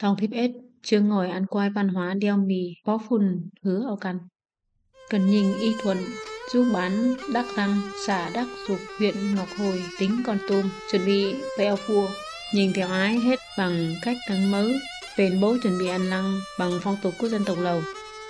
Thong thiếp ếch chưa ngồi ăn quai văn hóa đeo mì bó phun hứa ao căn. Cần nhìn y thuận du bán đắc răng xã đắc dục huyện Ngọc Hồi tính Con Tum chuẩn bị veo phua. Nhìn theo ái hết bằng cách đắng mớ. Bên bố chuẩn bị ăn lăng bằng phong tục của dân tộc Lầu.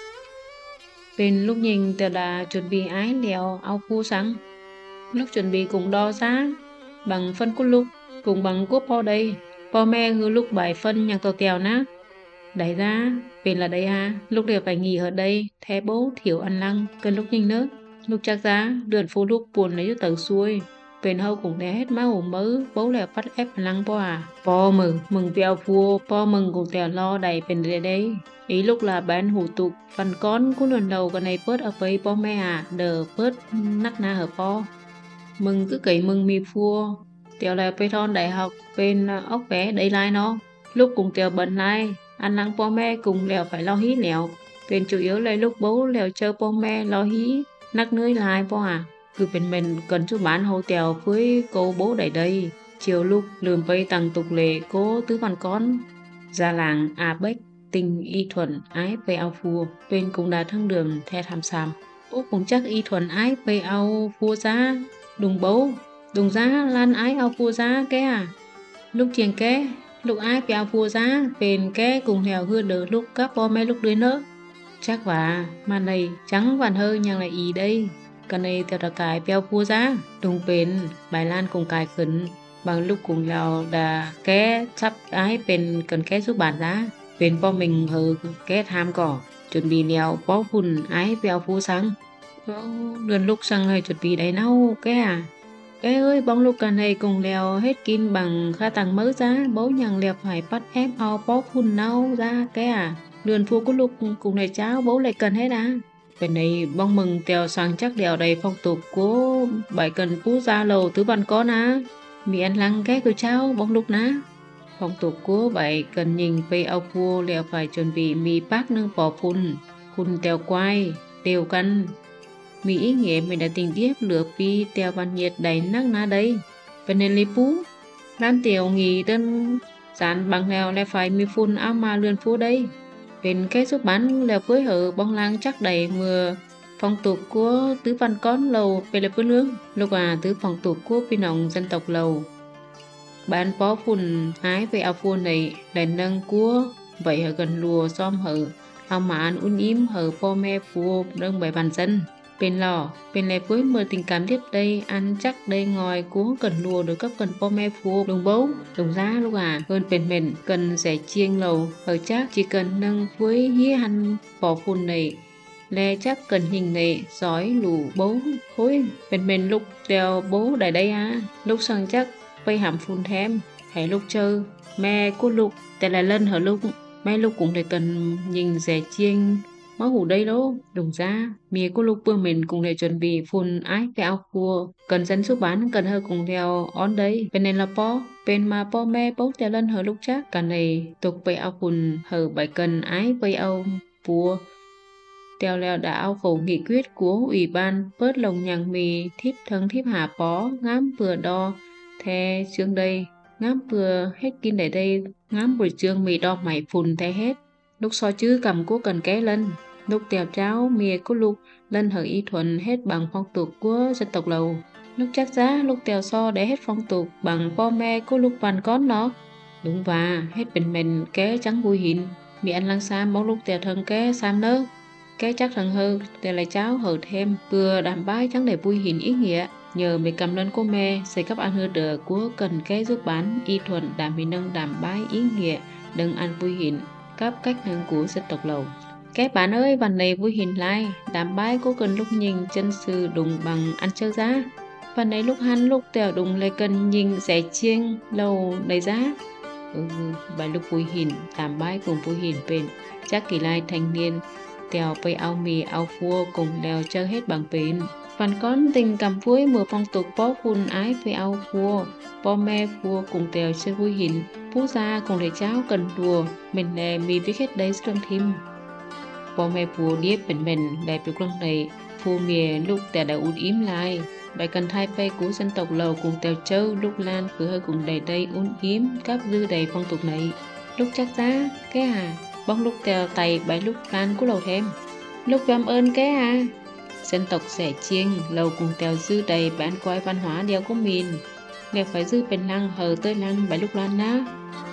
Bên lúc nhìn theo là chuẩn bị ái lèo ao phua sáng. Lúc chuẩn bị cũng đo giá bằng phân của lúc cùng bằng của po đây. Po me hư lúc bài phân nhàng tàu tèo ná. Đại ra, bên là đây ha, lúc đều phải nghỉ ở đây, thế bố thiểu ăn lăng, cần lúc nhanh nước. Lúc chắc giá, đường phố lúc buồn lấy cho tờ xuôi. Bên hâu cũng để hết máu mớ, bố lèo bắt ép ăn lăng po à. Po mừng vèo phùa, po mừng cũng tèo lo đầy bên đây. Ý lúc là bán hủ tục, phần con của lần đầu cái này bớt ở với po mẹ à, đờ bớt nắc na hở po. Mừng cứ cậy mừng mì phùa, tèo là bê thon đại học, bên ốc vé đầy lai nó. Lúc cũng tèo bận lai. Anh lăng po me cùng lèo phải lo hí lèo. Tên chủ yếu là lúc bố lèo chơi po me lo hí nắc nơi lại po à. Cứ bên mình cần chú bán hô tèo với cô bố đầy đây. Chiều lúc lườm vây tăng tục lệ cố tứ văn con. Gia làng A Bếch tình y thuận ái về ao phùa. Bên cũng đã thăng đường theo tham xàm. Bố cũng chắc y thuận ái về ao phùa giá. Đùng bố, đùng giá lan ái ao phùa giá cái à. Lúc chiền cái lúc ai béo phua giá bên cái cùng theo hưa được lúc các po mấy lúc đuôi nữa chắc và mà này trắng vằn hơi nhưng lại ý đây cái này theo đặc cái béo phua giá đúng bên bài lan cùng cài khẩn bằng lúc cùng lào đã cái sắp ái bên cần cái giúp bản giá bên po mình hờ cái tham cỏ chuẩn bị lèo bó phun ái béo phua sáng đường lúc sang hơi chuẩn bị đấy nâu cái à. Ê ơi, bóng lúc cả này cùng lèo hết kín bằng khá tăng mớ giá, bố nhằng lèo phải bắt ép ao bó phun nâu ra cái à. Lươn phu có lúc cùng này cháu bố lại cần hết à. Bên này bóng mừng tèo sang chắc đèo đầy phong tục của bảy cần phú gia lầu tứ văn con á. Mì ăn lăng cái của cháu bóng lúc ná. Phong tục của bảy cần nhìn về ao phu lèo phải chuẩn bị mì bác nâng bò phun tèo quai, đều căn. Mỹ ý nghĩa mình đã tình tiếp lửa phi tèo văn nhiệt đầy nắc ná đây. Và nên lấy phú. Lan tiểu nghỉ đơn dán bằng lèo lại phải mi phun áo mà lươn phú đây. Bên cái giúp bán lèo phối hợp bóng lang chắc đầy mưa phong tục của tứ văn con lầu về là phương lương. Lúc tứ phong tục của phi nòng dân tộc lầu. Bán bó phun ái về áo phun này đầy nâng của vậy ở gần lùa xóm hở. Ông mà ăn uốn im hở po me phù đơn bảy bàn dân. Bên lò, bên lè với mưa tình cảm tiếp đây, ăn chắc đây ngồi cuốn cần lùa được cấp cần po me phù đồng bấu, đồng giá lúc hơn bên mình cần rẻ chiêng lầu, ở chắc chỉ cần nâng với hí hành bỏ phun này, lè chắc cần hình này, giỏi lù bố, khối, bên mình lúc đeo bố đầy đây lúc sang chắc vây hàm phun thêm, hãy lúc chơi, mẹ cô lục, tại là lên hở lúc, mấy lúc cũng để cần nhìn rẻ chiêng, máu hủ đây đó, đồng ra, mía của lúc bữa mình cùng để chuẩn bị phun ái cái áo cua, cần dân giúp bán cần hơi cùng theo on đấy, bên này là po, bên mà po me bốc theo lên hở lúc chắc, cả này tục về áo phun hở bảy cần ái với áo phua, theo leo đã áo khẩu nghị quyết của ủy ban bớt lồng nhàng mì thiếp thân thiếp hạ bó ngám vừa đo, the chương đây, ngám vừa hết kinh để đây, ngám buổi chương mì đo mày phun thế hết. Lúc so chứ cầm của cần ké lên, lúc tèo tráo mìa của lúc lên hở y thuận hết bằng phong tục của dân tộc lầu. Lúc chắc giá lúc tèo so để hết phong tục bằng po me của lúc bàn con nó. Đúng và hết bình mình ké trắng vui hình, mì ăn lăng sam bóng lúc tèo thân ké sam nơ. Ké chắc thằng hơ tèo lại cháo hở thêm vừa đảm bái trắng để vui hình ý nghĩa. Nhờ mì cầm lên cô me xây cấp ăn hơ đỡ của cần ké giúp bán y thuận đảm mì nâng đảm bái ý nghĩa đừng ăn vui hình. Cấp cách nâng của dân tộc lầu. Các bạn ơi,วันnày vui hình lại, đảm bái có cần lúc nhìn chân sư đùng bằng ăn chơi giá.วันnày lúc hắn lúc tèo đùng lại cần nhìn rẻ chiêng lầu đầy giá. Bài lúc vui hình, đảm bái cùng vui hình bên. Chắc kỳ lai thanh niên, tèo bày ao mì ao phua cùng lèo chơi hết bằng bên. Phần con tình cảm vui mưa phong tục bó phun ái với ao phua, bó me phua cùng tèo chơi vui hình. Phú gia cùng lấy cháu cần đùa, mình là mì với hết đấy strong thêm. Bố mẹ phù điếp mình đại biểu lần này, phù mìa lúc tèo đã út im lại. Bài cần thay phê của dân tộc lầu cùng tèo châu lúc lan cứ hơi cùng đầy đây út im các dư đầy phong tục này. lúc chắc giá cái bóng lúc tèo tay bái lúc lan của lầu thêm lúc cảm ơn cái dân tộc sẻ chiêng lầu cùng tèo dư đầy bán quái văn hóa đeo của mình đều phải dư bên lăng hờ tới lăng bái lúc lan ná